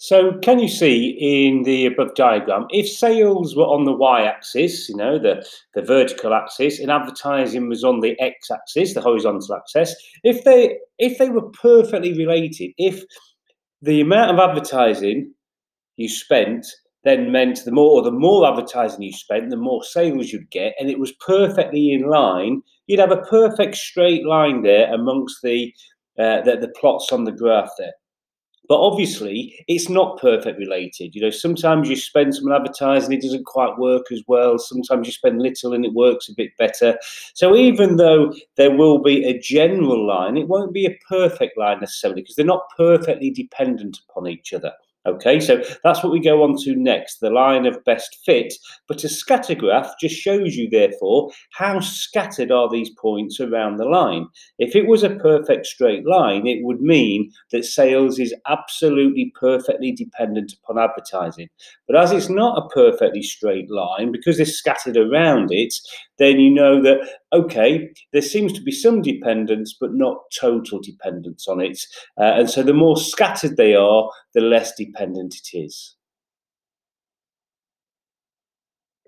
So can you see in the above diagram, if sales were on the y-axis, the vertical axis, and advertising was on the x-axis, the horizontal axis, if they were perfectly related, if the amount of advertising you spent then meant the more advertising you spent, the more sales you'd get, and it was perfectly in line, you'd have a perfect straight line there amongst the plots on the graph there. But obviously, it's not perfect related. Sometimes you spend some on advertising, it doesn't quite work as well. Sometimes you spend little and it works a bit better. So even though there will be a general line, it won't be a perfect line necessarily because they're not perfectly dependent upon each other. Okay, so that's what we go on to next, the line of best fit. But a scatter graph just shows you, therefore, how scattered are these points around the line. If it was a perfect straight line, it would mean that sales is absolutely perfectly dependent upon advertising. But as it's not a perfectly straight line, because they're scattered around it, then you know that, okay, there seems to be some dependence, but not total dependence on it. And so the more scattered they are, the less dependent it is.